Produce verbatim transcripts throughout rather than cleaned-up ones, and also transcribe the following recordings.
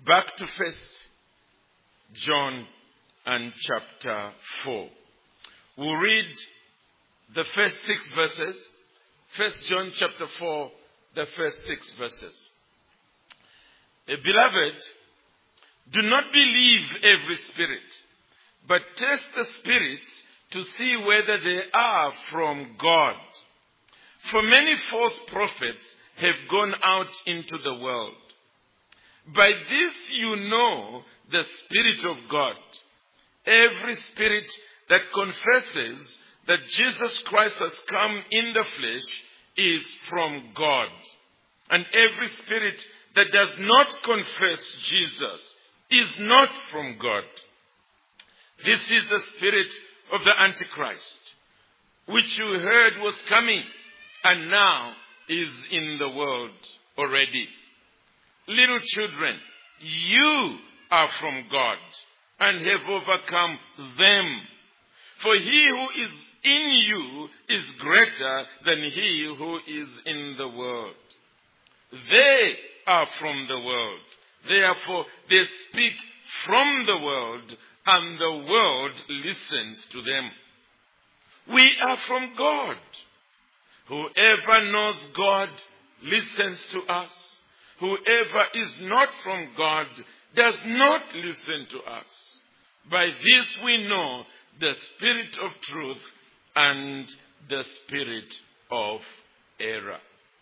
back to First John and chapter four. We'll read the first six verses. First John chapter four, the first six verses. Beloved, do not believe every spirit, but test the spirits to see whether they are from God. For many false prophets have gone out into the world. By this you know the Spirit of God. Every spirit that confesses that Jesus Christ has come in the flesh is from God. And every spirit that does not confess Jesus is not from God. This is the spirit of the Antichrist, which you heard was coming and now is in the world already. Little children, you are from God and have overcome them. For he who is in you is greater than he who is in the world. They are from the world. Therefore, they speak from the world, and the world listens to them. We are from God. Whoever knows God listens to us. Whoever is not from God does not listen to us. By this we know the spirit of truth and the spirit of error.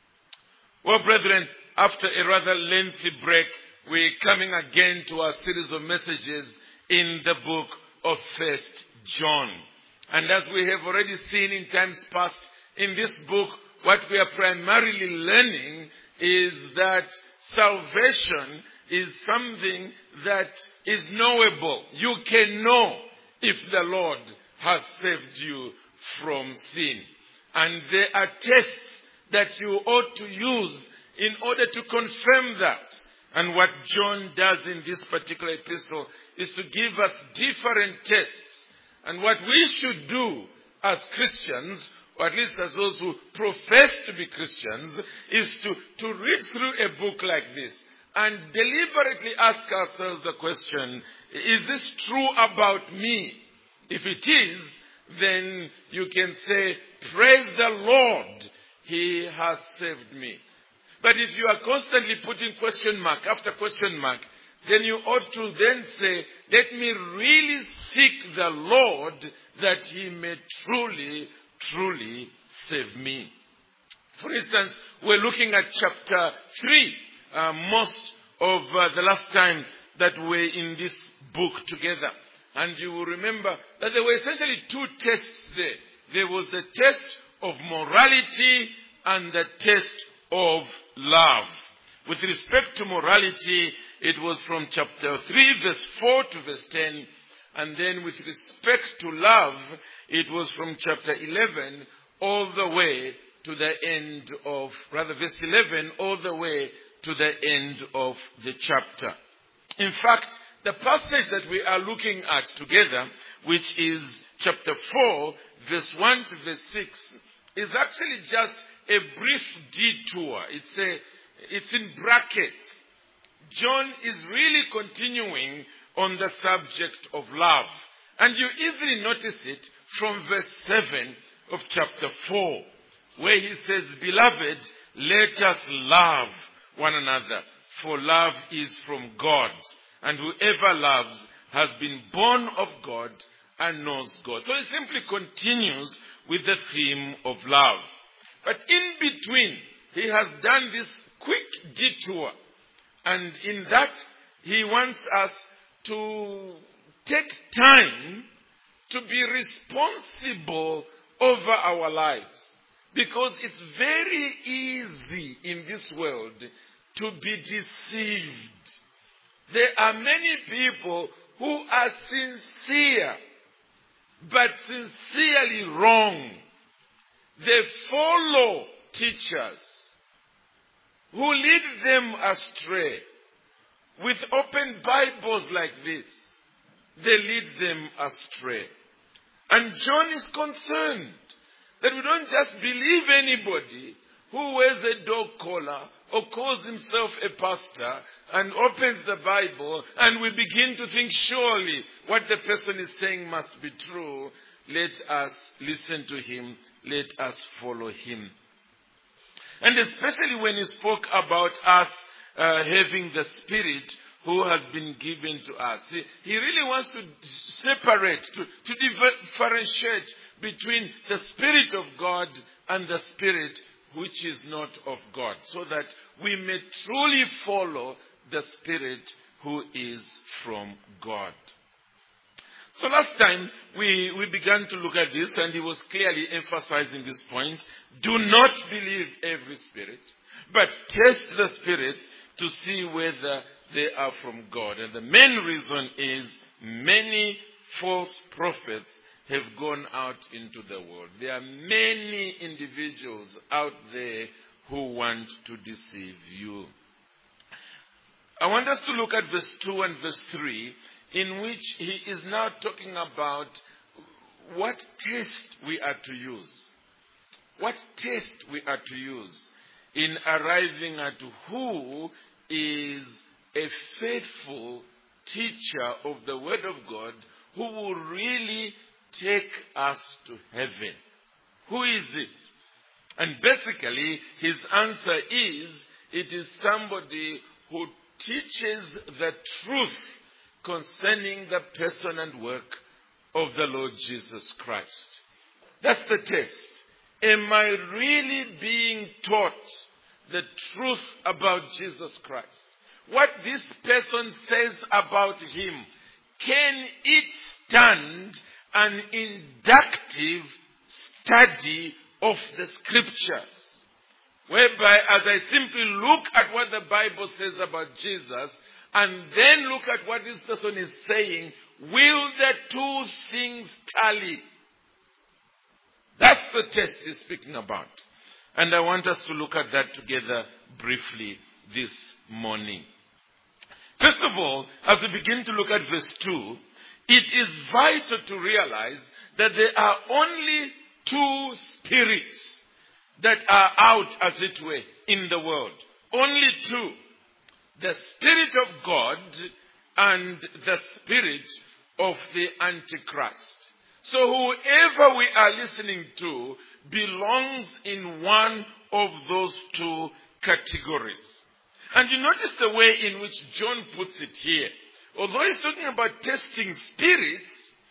Well, brethren, after a rather lengthy break, we're coming again to our series of messages in the book of First John. And as we have already seen in times past, in this book, what we are primarily learning is that salvation is something that is knowable. You can know if the Lord has saved you from sin. And there are tests that you ought to use in order to confirm that. And what John does in this particular epistle is to give us different tests. And what we should do as Christians, or at least as those who profess to be Christians, is to, to read through a book like this and deliberately ask ourselves the question, is this true about me? If it is, then you can say, praise the Lord, he has saved me. But if you are constantly putting question mark after question mark, then you ought to then say, let me really seek the Lord that he may truly, truly save me. For instance, we're looking at chapter three, uh, most of uh, the last time that we're in this book together. And you will remember that there were essentially two tests there. There was the test of morality and the test of love. With respect to morality, it was from chapter three, verse four to verse ten. And then with respect to love, it was from chapter eleven all the way to the end of, rather verse eleven, all the way to the end of the chapter. In fact, the passage that we are looking at together, which is chapter four, verse one to verse six, is actually just a brief detour. It's a, it's in brackets. John is really continuing on the subject of love. And you easily notice it from verse seven of chapter four, where he says, Beloved, let us love one another, for love is from God. And whoever loves has been born of God and knows God. So it simply continues with the theme of love. But in between, he has done this quick detour. And in that, he wants us to take time to be responsible over our lives. Because it's very easy in this world to be deceived. There are many people who are sincere, but sincerely wrong. They follow teachers who lead them astray. With open Bibles like this, they lead them astray. And John is concerned that we don't just believe anybody who wears a dog collar or calls himself a pastor and opens the Bible and we begin to think surely what the person is saying must be true, let us listen to him, let us follow him. And especially when he spoke about us uh, having the Spirit who has been given to us. He, he really wants to separate, to, to differentiate between the Spirit of God and the Spirit which is not of God, so that we may truly follow the Spirit who is from God. So last time we, we began to look at this, and he was clearly emphasizing this point. Do not believe every spirit, but test the spirits to see whether they are from God. And the main reason is many false prophets have gone out into the world. There are many individuals out there who want to deceive you. I want us to look at verse two and verse three, in which he is now talking about what test we are to use. What test we are to use in arriving at who is a faithful teacher of the Word of God who will really take us to heaven. Who is it? And basically, his answer is, it is somebody who teaches the truth concerning the person and work of the Lord Jesus Christ. That's the test. Am I really being taught the truth about Jesus Christ? What this person says about him, can it stand an inductive study of the scriptures? Whereby, as I simply look at what the Bible says about Jesus, and then look at what this person is saying, will the two things tally? That's the test he's speaking about. And I want us to look at that together briefly this morning. First of all, as we begin to look at verse two, it is vital to realize that there are only two spirits that are out, as it were, in the world. Only two. The Spirit of God and the spirit of the Antichrist. So whoever we are listening to belongs in one of those two categories. And you notice the way in which John puts it here. Although he's talking about testing spirits,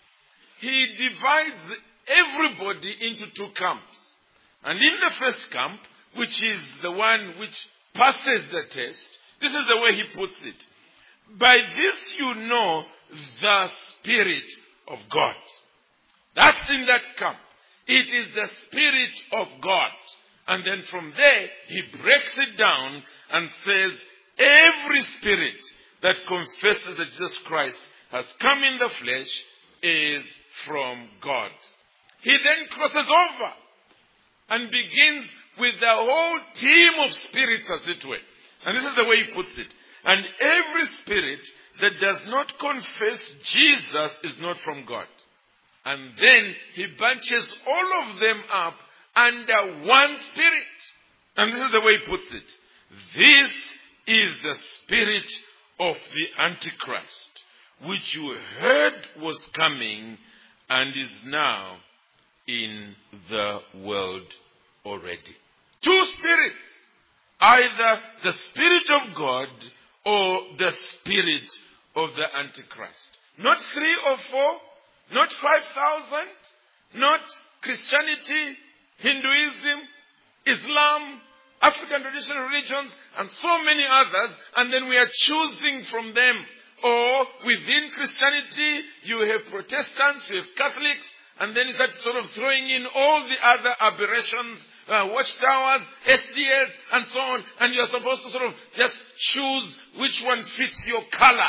he divides everybody into two camps. And in the first camp, which is the one which passes the test, this is the way he puts it. By this you know the Spirit of God. That's in that camp. It is the Spirit of God. And then from there, he breaks it down and says, every spirit that confesses that Jesus Christ has come in the flesh is from God. He then crosses over and begins with the whole team of spirits, as it were. And this is the way he puts it. And every spirit that does not confess Jesus is not from God. And then he bunches all of them up under one spirit. And this is the way he puts it. This is the spirit of the Antichrist, which you heard was coming and is now in the world already. Two spirits. Either the Spirit of God or the spirit of the Antichrist. Not three or four, not five thousand, not Christianity, Hinduism, Islam, African traditional religions, and so many others, and then we are choosing from them. Or within Christianity, you have Protestants, you have Catholics, and then you start sort of throwing in all the other aberrations, uh, watchtowers, S D S, and so on, and you're supposed to sort of just choose which one fits your color.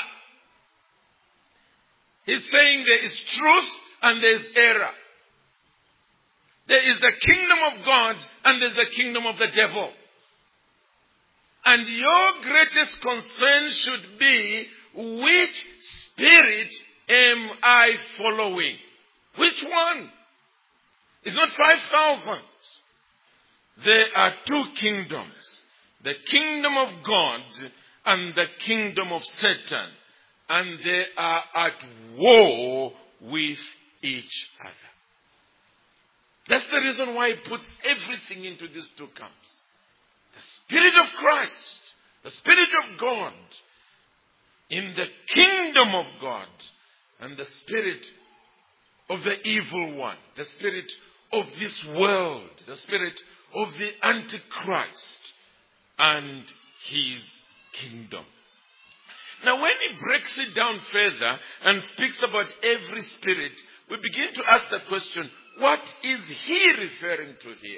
He's saying there is truth and there is error. There is the kingdom of God and there is the kingdom of the devil. And your greatest concern should be, which spirit am I following? Which one? It's not five thousand. There are two kingdoms. the kingdom of God and the kingdom of Satan. And they are at war with each other. That's the reason why he puts everything into these two camps. The Spirit of Christ, the Spirit of God, in the kingdom of God, and the spirit of the evil one, the spirit of this world, the spirit of the Antichrist and his kingdom. Now when he breaks it down further and speaks about every spirit, we begin to ask the question, what is he referring to here?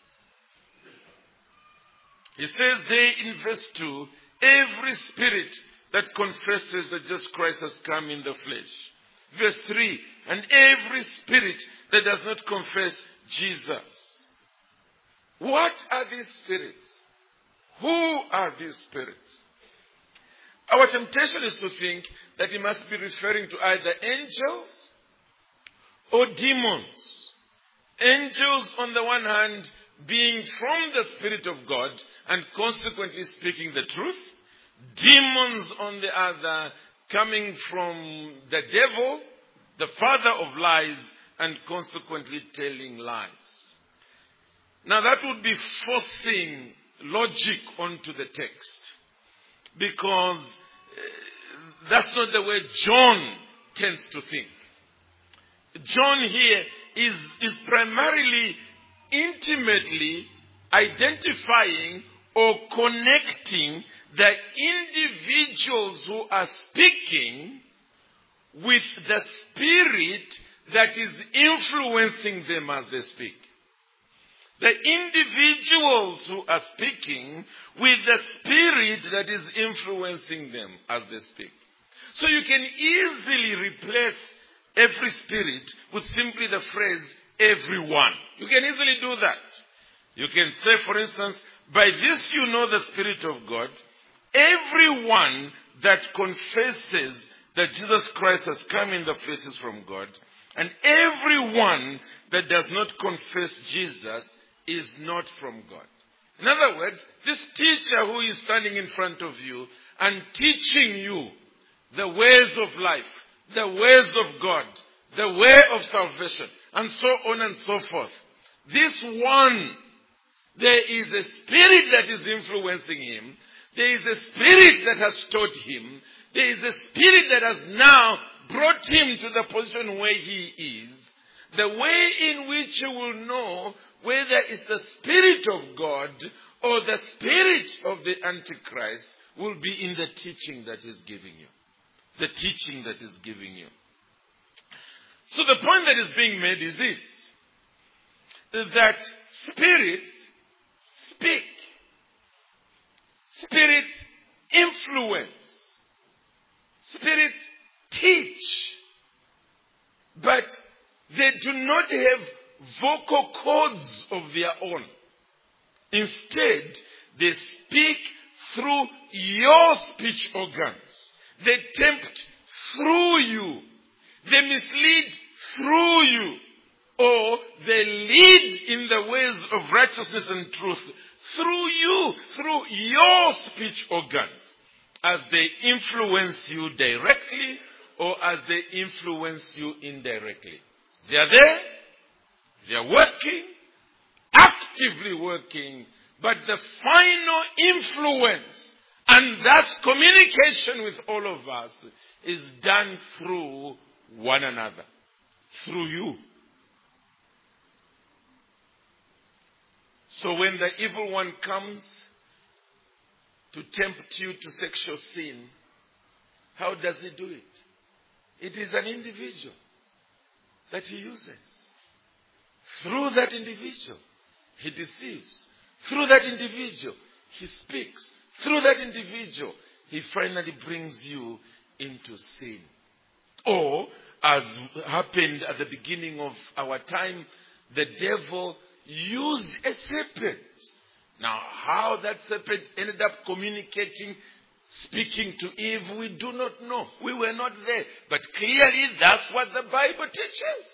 He says there in verse two, every spirit that confesses that Jesus Christ has come in the flesh. Verse three, and every spirit that does not confess Jesus. What are these spirits? Who are these spirits? Our temptation is to think that he must be referring to either angels or demons. Angels on the one hand being from the Spirit of God and consequently speaking the truth. Demons on the other coming from the devil, the father of lies, and consequently telling lies. Now that would be forcing logic onto the text, because uh, that's not the way John tends to think. John here is, is primarily intimately identifying or connecting the individuals who are speaking with the spirit that is influencing them as they speak. The individuals who are speaking with the spirit that is influencing them as they speak. So you can easily replace every spirit with simply the phrase, everyone. You can easily do that. You can say, for instance, by this you know the Spirit of God. Everyone that confesses that Jesus Christ has come in the flesh is from God. And everyone that does not confess Jesus is not from God. In other words, this teacher who is standing in front of you and teaching you the ways of life, the ways of God, the way of salvation, and so on and so forth. This one, there is a spirit that is influencing him. There is a spirit that has taught him. There is a spirit that has now brought him to the position where he is. The way in which you will know whether it's the Spirit of God or the spirit of the Antichrist will be in the teaching that is giving you. The teaching that is giving you. So the point that is being made is this. That spirits speak. Spirits influence. Spirits teach. But they do not have vocal cords of their own. Instead, they speak through your speech organs. They tempt through you. They mislead through you. Or they lead in the ways of righteousness and truth through you, through your speech organs, as they influence you directly or as they influence you indirectly. They are there, they are working, actively working, but the final influence and that communication with all of us is done through one another, through you. So when the evil one comes to tempt you to sexual sin, how does he do it? It is an individual that he uses. Through that individual, he deceives. Through that individual, he speaks. Through that individual, he finally brings you into sin. Or, as happened at the beginning of our time, the devil used a serpent. Now, how that serpent ended up communicating, speaking to Eve, we do not know. We were not there. But clearly, that's what the Bible teaches.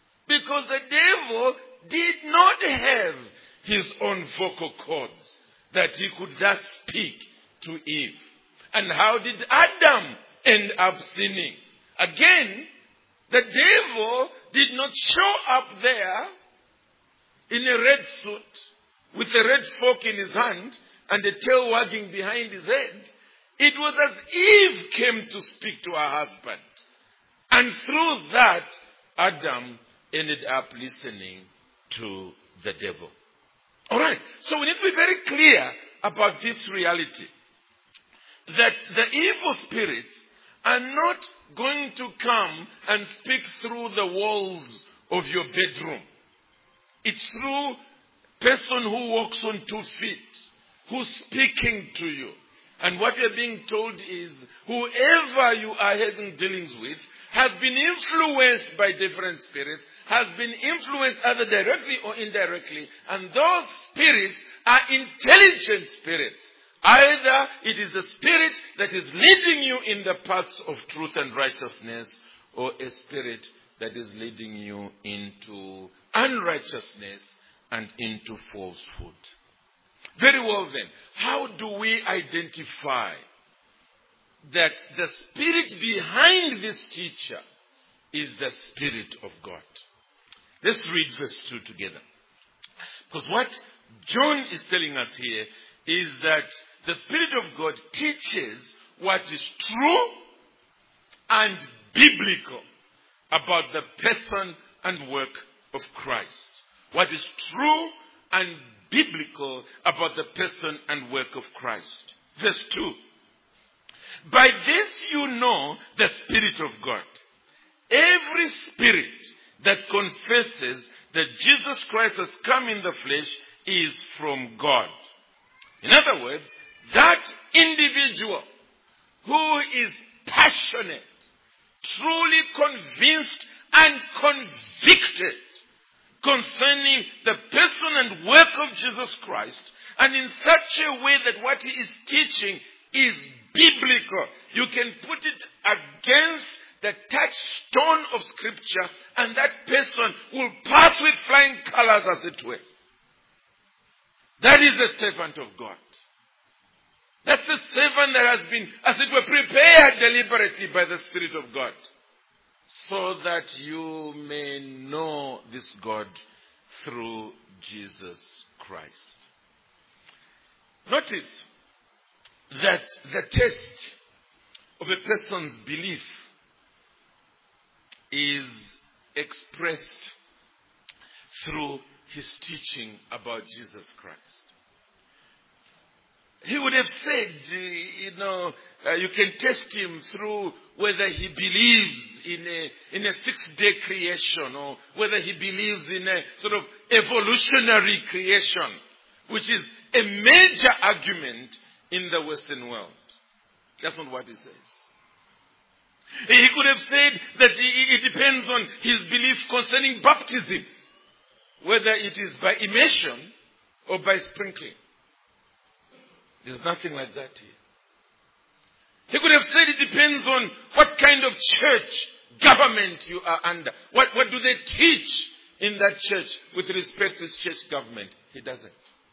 Because the devil did not have his own vocal cords. that he could thus speak to Eve. And how did Adam end up sinning? Again, the devil did not show up there in a red suit with a red fork in his hand and a tail wagging behind his head. It was as Eve came to speak to her husband. And through that, Adam ended up listening to the devil. All right. So we need to be very clear about this reality. That the evil spirits are not going to come and speak through the walls of your bedroom. It's through person who walks on two feet, who's speaking to you. And what you're being told is, whoever you are having dealings with has been influenced by different spirits, has been influenced either directly or indirectly, and those spirits are intelligent spirits. Either it is the spirit that is leading you in the paths of truth and righteousness, or a spirit that is leading you into unrighteousness and into falsehood. Very well then, how do we identify that the spirit behind this teacher is the Spirit of God? Let's read verse two together. Because what John is telling us here is that the Spirit of God teaches what is true and biblical about the person and work of Christ. What is true and biblical about the person and work of Christ. Verse two. By this you know the Spirit of God. Every spirit that confesses that Jesus Christ has come in the flesh is from God. In other words, that individual who is passionate, truly convinced and convicted concerning the person and work of Jesus Christ, and in such a way that what he is teaching is biblical. You can put it against the touchstone of Scripture, and that person will pass with flying colors, as it were. That is the servant of God. That's the servant that has been, as it were, prepared deliberately by the Spirit of God, so that you may know this God through Jesus Christ. Notice that the test of a person's belief is expressed through his teaching about Jesus Christ. He would have said, you know, uh, you can test him through whether he believes in a, in a six-day creation, or whether he believes in a sort of evolutionary creation, which is a major argument in the Western world. That's not what he says. He could have said that it depends on his belief concerning baptism, whether it is by immersion or by sprinkling. There's nothing like that here. He could have said it depends on what kind of church government you are under. What, what do they teach in that church with respect to this church government? He doesn't.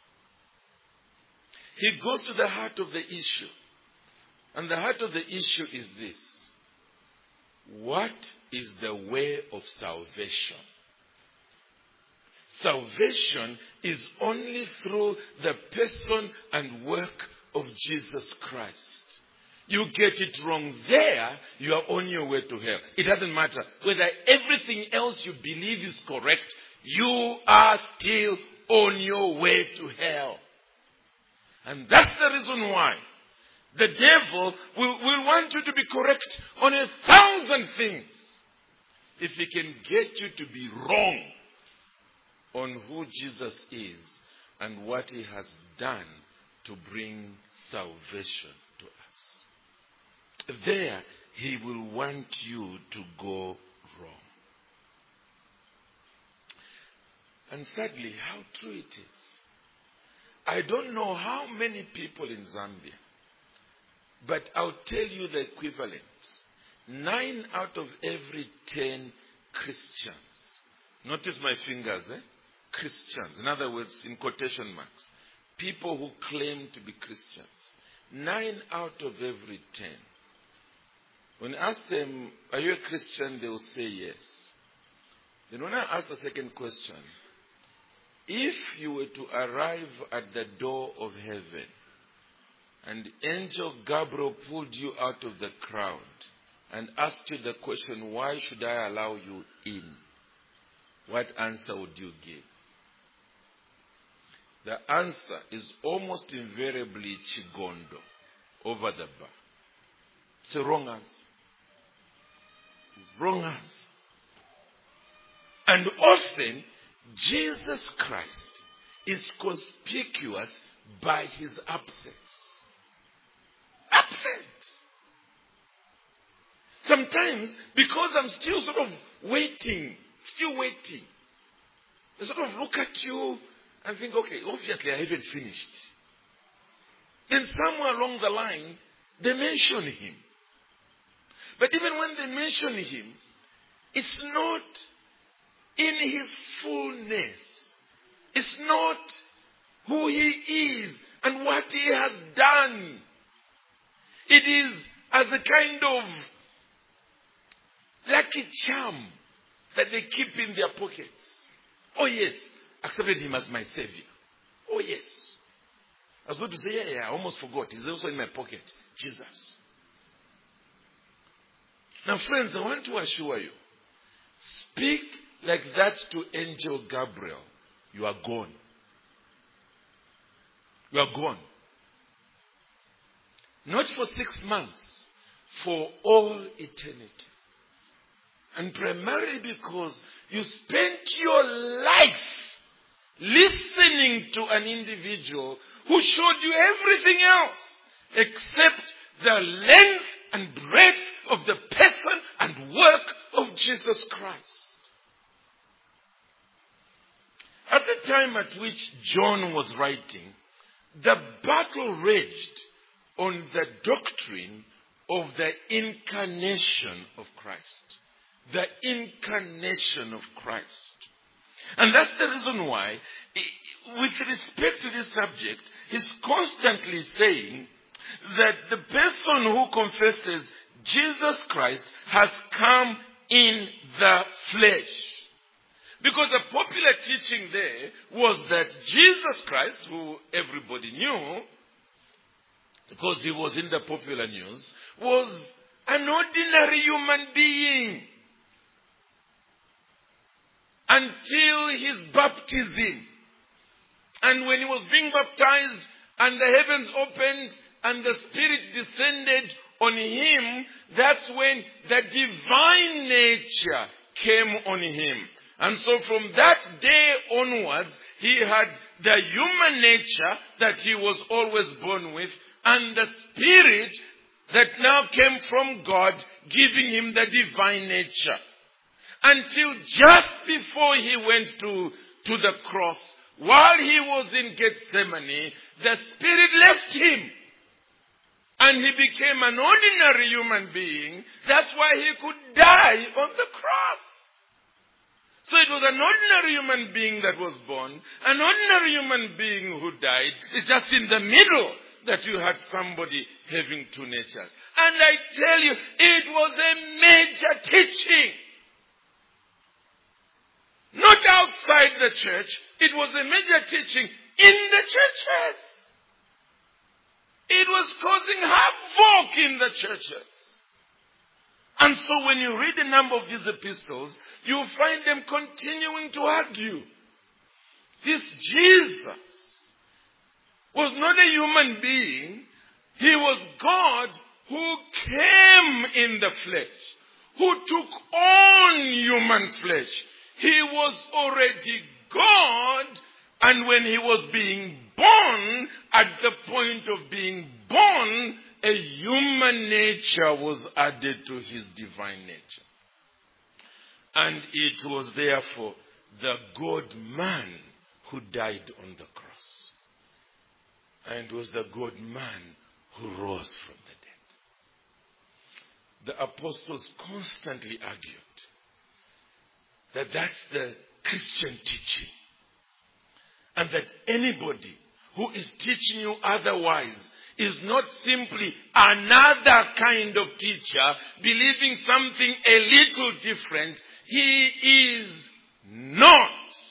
He goes to the heart of the issue. And the heart of the issue is this. What is the way of salvation? Salvation is only through the person and work of Jesus Christ. You get it wrong there, you are on your way to hell. It doesn't matter whether everything else you believe is correct, you are still on your way to hell. And that's the reason why the devil will, will want you to be correct on a thousand things if he can get you to be wrong on who Jesus is and what he has done to bring salvation to us. There, he will want you to go wrong. And sadly, how true it is. I don't know how many people in Zambia, but I'll tell you the equivalent. Nine out of every ten Christians, notice my fingers, eh? Christians, in other words, in quotation marks, people who claim to be Christians, nine out of every ten, when I ask them, are you a Christian? They will say yes. Then when I ask the second question, if you were to arrive at the door of heaven and angel Gabriel pulled you out of the crowd and asked you the question, why should I allow you in? What answer would you give? The answer is almost invariably chigondo, over the bar. It's a wrong answer. Wrong answer. And often, Jesus Christ is conspicuous by his absence. Absent. Sometimes, because I'm still sort of waiting, still waiting, they sort of look at you and think, okay, obviously I haven't finished. Then somewhere along the line, they mention him. But even when they mention him, it's not in his fullness. It's not who he is and what he has done. It is as a kind of lucky charm that they keep in their pockets. Oh yes, accepted him as my savior. Oh yes. I was going to say, yeah, yeah, I almost forgot. He's also in my pocket. Jesus. Now friends, I want to assure you, speak like that to angel Gabriel. You are gone. You are gone. Not for six months, for all eternity. And primarily because you spent your life listening to an individual who showed you everything else except the length and breadth of the person and work of Jesus Christ. At the time at which John was writing, the battle raged on the doctrine of the incarnation of Christ. The incarnation of Christ. And that's the reason why, with respect to this subject, he's constantly saying that the person who confesses Jesus Christ has come in the flesh. Because the popular teaching there was that Jesus Christ, who everybody knew, because he was in the popular news, was an ordinary human being. Until his baptism. And when he was being baptized and the heavens opened and the Spirit descended on him, that's when the divine nature came on him. And so from that day onwards, he had the human nature that he was always born with, and the Spirit that now came from God, giving him the divine nature. Until just before he went to, to the cross, while he was in Gethsemane, the Spirit left him. And he became an ordinary human being. That's why he could die on the cross. So it was an ordinary human being that was born, an ordinary human being who died. It's just in the middle that you had somebody having two natures. And I tell you, it was a major teaching. Not outside the church. It was a major teaching in the churches. It was causing havoc in the churches. And so when you read a number of these epistles, you find them continuing to argue. This Jesus was not a human being. He was God who came in the flesh, who took on human flesh. He was already God, and when he was being born, at the point of being born, a human nature was added to his divine nature. And it was therefore the God-man who died on the cross. And it was the God-man who rose from the dead. The apostles constantly argued that that's the Christian teaching. And that anybody who is teaching you otherwise is not simply another kind of teacher believing something a little different. He is not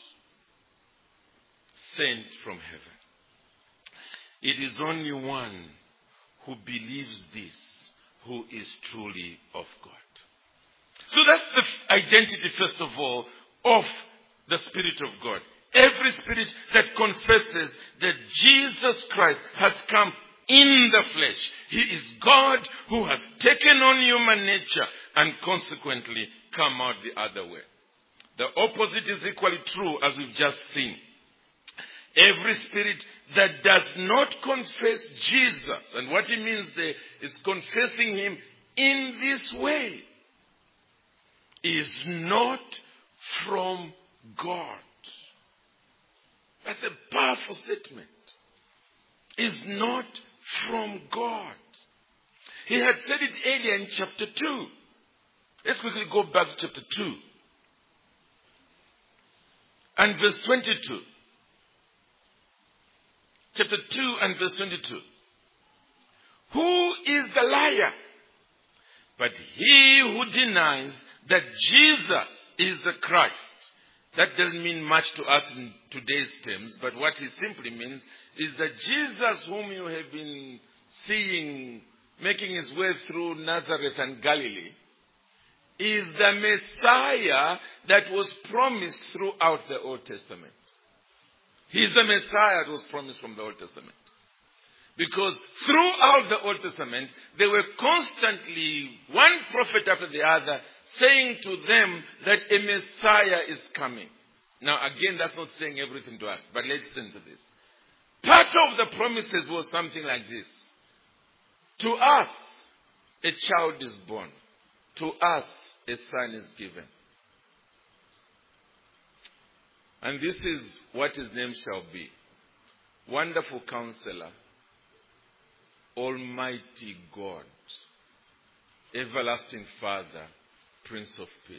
sent from heaven. It is only one who believes this who is truly of God. So that's the identity, first of all, of the Spirit of God. Every spirit that confesses that Jesus Christ has come in the flesh. He is God who has taken on human nature and consequently come out the other way. The opposite is equally true, as we've just seen. Every spirit that does not confess Jesus, and what he means there is confessing him in this way, is not from God. That's a powerful statement. Is not from God. He had said it earlier in chapter two. Let's quickly go back to chapter two. And verse twenty-two. Chapter two and verse twenty-two. Who is the liar? But he who denies that Jesus is the Christ. That doesn't mean much to us in today's terms, but what he simply means is that Jesus, whom you have been seeing making his way through Nazareth and Galilee, is the Messiah that was promised throughout the Old Testament. He is the Messiah that was promised from the Old Testament. Because throughout the Old Testament, they were constantly, one prophet after the other, saying to them that a Messiah is coming. Now again, that's not saying everything to us, but let's listen to this. Part of the promises was something like this. To us, a child is born. To us, a son is given. And this is what his name shall be. Wonderful Counselor, Almighty God, Everlasting Father, Prince of Peace.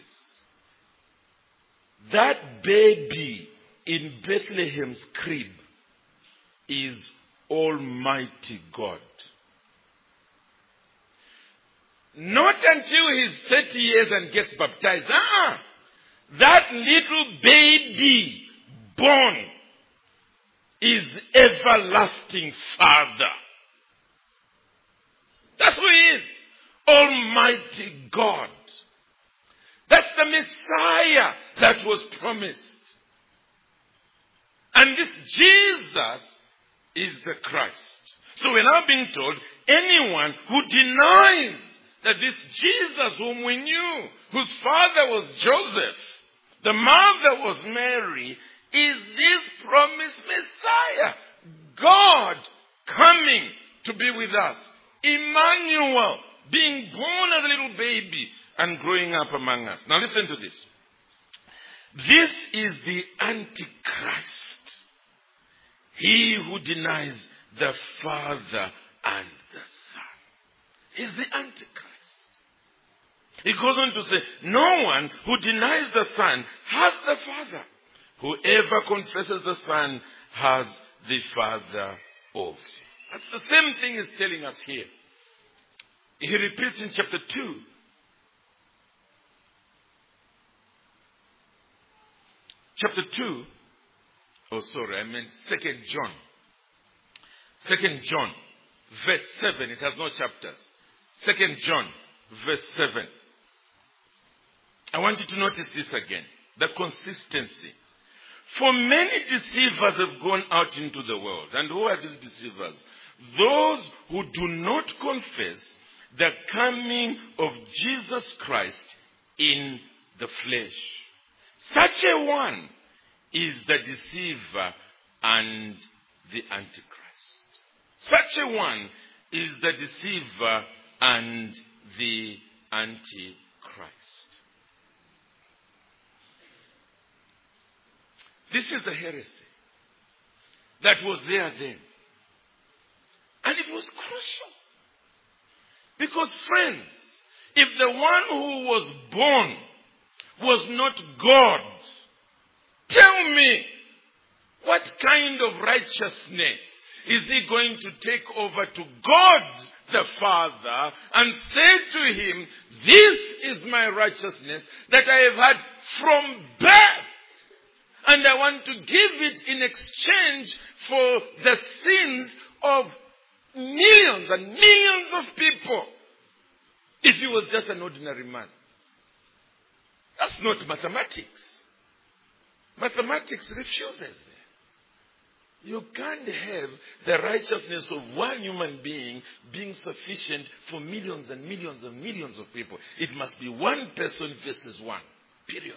That baby in Bethlehem's crib is Almighty God. Not until he's thirty years and gets baptized. Ah, that little baby born is Everlasting Father. That's who he is. Almighty God. That's the Messiah that was promised. And this Jesus is the Christ. So we're now being told, anyone who denies that this Jesus whom we knew, whose father was Joseph, the mother was Mary, is this promised Messiah. God coming to be with us. Emmanuel, being born as a little baby and growing up among us. Now listen to this. This is the Antichrist. He who denies the Father and the Son. He's the Antichrist. He goes on to say, no one who denies the Son has the Father. Whoever confesses the Son has the Father also. That's the same thing he's telling us here. He repeats in chapter two. Chapter two. Oh, sorry, I meant Second John. Second John, verse seven. It has no chapters. Second John, verse seven. I want you to notice this again. The consistency. For many deceivers have gone out into the world. And who are these deceivers? Those who do not confess the coming of Jesus Christ in the flesh. Such a one is the deceiver and the Antichrist. Such a one is the deceiver and the Antichrist. This is the heresy that was there then. And it was crucial. Because friends, if the one who was born was not God, tell me, what kind of righteousness is he going to take over to God the Father and say to him, this is my righteousness that I have had from birth, and I want to give it in exchange for the sins of millions and millions of people, if he was just an ordinary man? That's not mathematics. Mathematics refuses that. You can't have the righteousness of one human being being sufficient for millions and millions and millions of people. It must be one person versus one. Period.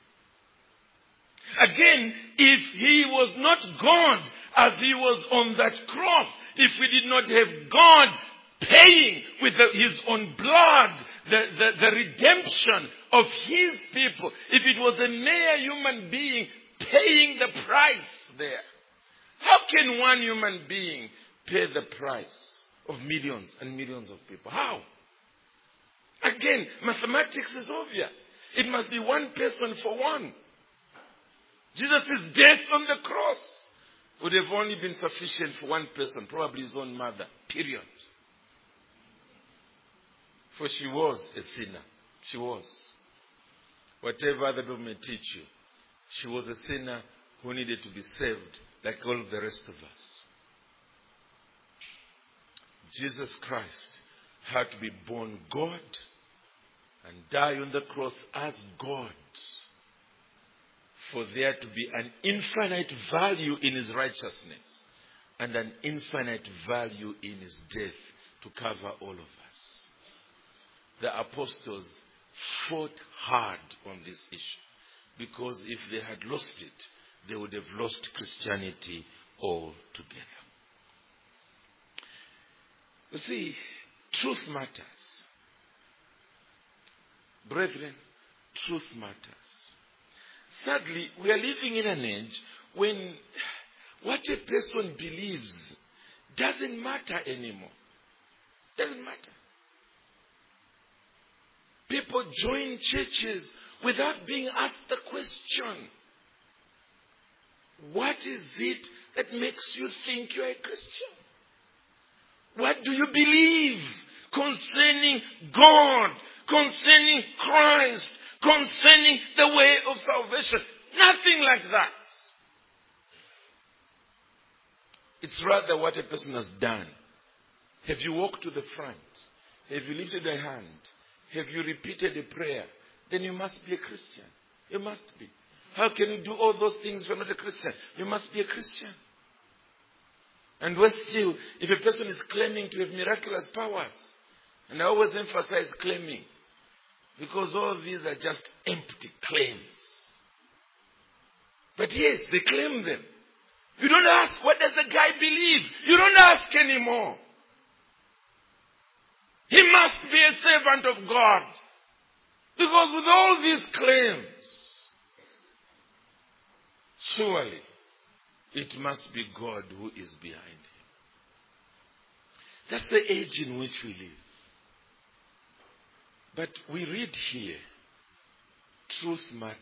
Again, if he was not God as he was on that cross, if we did not have God paying with the, his own blood the, the, the redemption of his people, if it was a mere human being paying the price there, how can one human being pay the price of millions and millions of people? How? Again, mathematics is obvious. It must be one person for one. Jesus' death on the cross would have only been sufficient for one person, probably his own mother. Period. For she was a sinner. She was. Whatever other people may teach you, she was a sinner who needed to be saved like all of the rest of us. Jesus Christ had to be born God and die on the cross as God, for there to be an infinite value in his righteousness and an infinite value in his death to cover all of us. The apostles fought hard on this issue, because if they had lost it, they would have lost Christianity altogether. You see, truth matters. Brethren, truth matters. Sadly, we are living in an age when what a person believes doesn't matter anymore. Doesn't matter. People join churches without being asked the question, what is it that makes you think you are a Christian? What do you believe concerning God, concerning Christ, concerning the way of salvation? Nothing like that. It's rather what a person has done. Have you walked to the front? Have you lifted a hand? Have you repeated a prayer? Then you must be a Christian. You must be. How can you do all those things if you're not a Christian? You must be a Christian. And worse still, if a person is claiming to have miraculous powers, and I always emphasize claiming, because all these are just empty claims. But yes, they claim them. You don't ask, what does the guy believe? You don't ask anymore. He must be a servant of God. Because with all these claims, surely it must be God who is behind him. That's the age in which we live. But we read here, truth matters.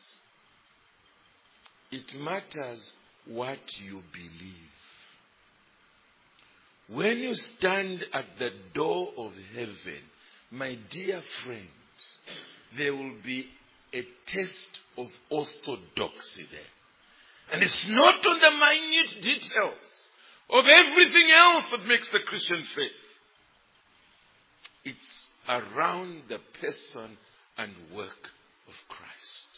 It matters what you believe. When you stand at the door of heaven, my dear friend, there will be a test of orthodoxy there. And it's not on the minute details of everything else that makes the Christian faith. It's around the person and work of Christ.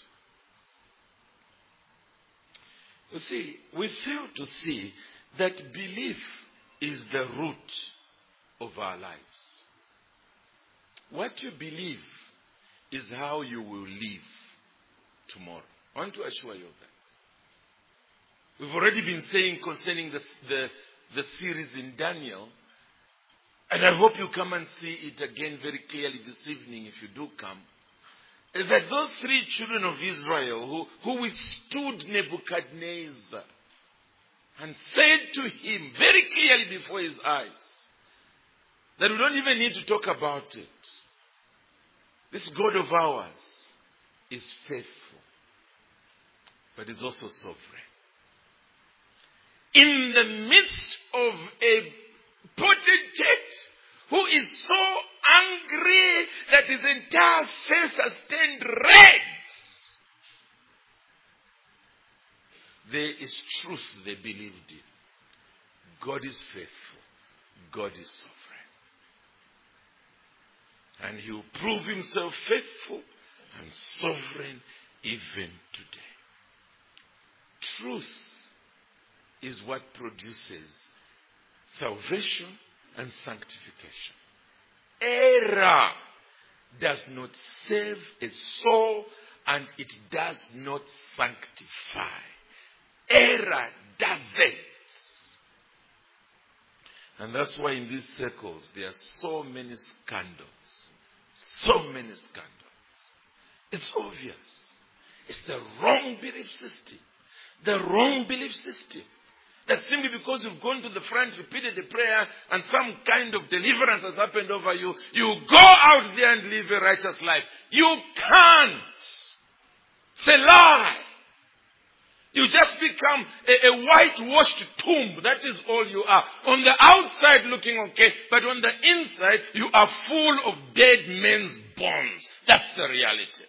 You see, we fail to see that belief is the root of our lives. What you believe is how you will live tomorrow. I want to assure you of that. We've already been saying concerning the, the, the series in Daniel, and I hope you come and see it again very clearly this evening if you do come, is that those three children of Israel who, who withstood Nebuchadnezzar and said to him very clearly before his eyes that we don't even need to talk about it. This God of ours is faithful, but is also sovereign. In the midst of a potentate who is so angry that his entire face has turned red. There is truth they believed in. God is faithful. God is sovereign. And he will prove himself faithful and sovereign even today. Truth is what produces salvation and sanctification. Error does not save a soul and it does not sanctify. Error doesn't. And that's why in these circles there are so many scandals. So many scandals. It's obvious. It's the wrong belief system. The wrong belief system. That simply because you've gone to the front, repeated the prayer, and some kind of deliverance has happened over you, you go out there and live a righteous life. You can't. It's a lie. You just become a, a whitewashed tomb. That is all you are. On the outside looking okay, but on the inside you are full of dead men's bones. That's the reality.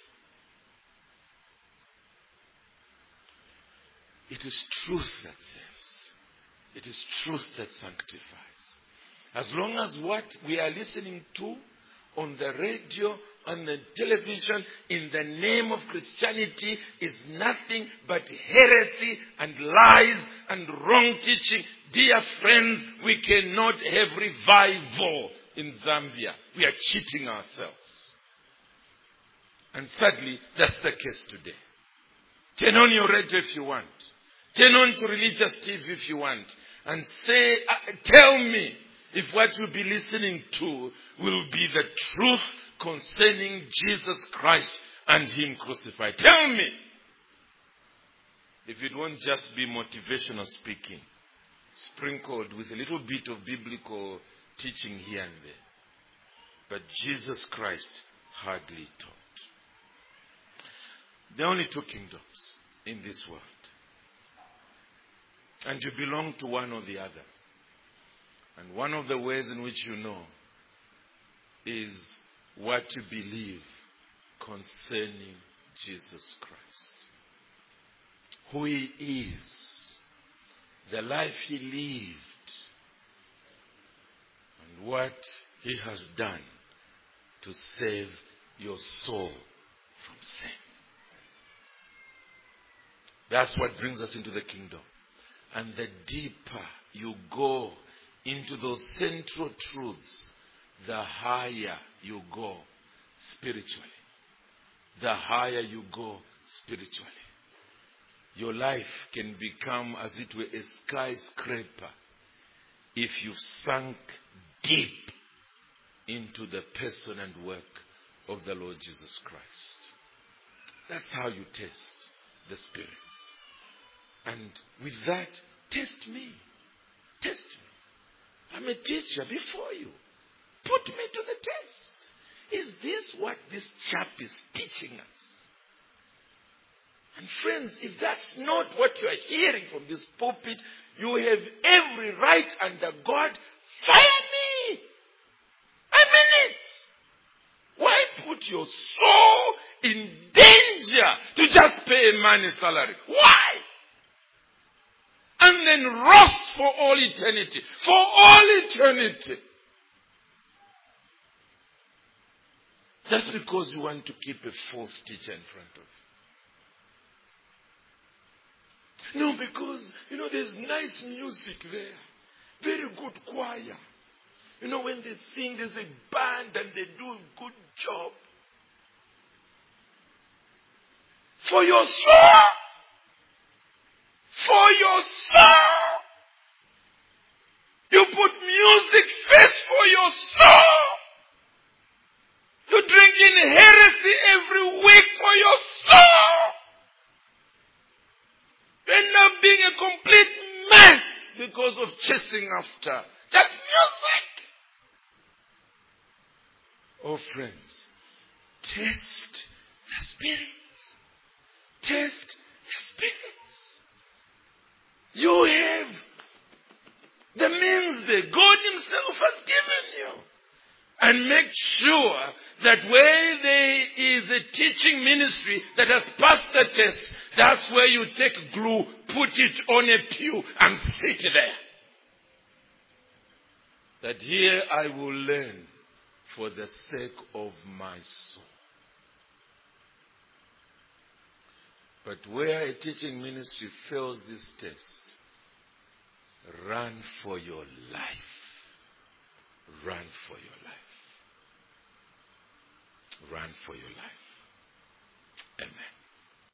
It is truth that saves. It is truth that sanctifies. As long as what we are listening to on the radio, on the television, in the name of Christianity is nothing but heresy and lies and wrong teaching. Dear friends, we cannot have revival in Zambia. We are cheating ourselves. And sadly, that's the case today. Turn on your radio if you want. Turn on to religious T V if you want. And say, uh, tell me if what you'll be listening to will be the truth concerning Jesus Christ and Him crucified. Tell me. If it won't just be motivational speaking, sprinkled with a little bit of biblical teaching here and there. But Jesus Christ hardly taught. There are only two kingdoms in this world. And you belong to one or the other. And one of the ways in which you know is what you believe concerning Jesus Christ. Who He is. The life He lived. And what He has done to save your soul from sin. That's what brings us into the kingdom. And the deeper you go into those central truths, the higher you go spiritually. The higher you go spiritually. Your life can become, as it were, a skyscraper if you've sunk deep into the person and work of the Lord Jesus Christ. That's how you test the spirits. And with that, test me. Test me. I'm a teacher before you. Put me to the test. Is this what this chap is teaching us? And friends, if that's not what you are hearing from this pulpit, you have every right under God. Fire me! I'm in it. Why put your soul in danger to just pay a man a salary? Why? And then rust for all eternity. For all eternity. Just because you want to keep a false teacher in front of you. No, because, you know, there's nice music there. Very good choir. You know, when they sing, there's a band and they do a good job. For your soul. For your soul. You put music first for your soul. You drink in heresy every week for your soul. You end up being a complete mess because of chasing after just music. Oh friends, test the spirits. Test the spirits. You have the means there. God himself has given you. And make sure that where there is a teaching ministry that has passed the test, that's where you take glue, put it on a pew, and sit there. That here I will learn for the sake of my soul. But where a teaching ministry fails this test, run for your life. Run for your life. Run for your life. Amen.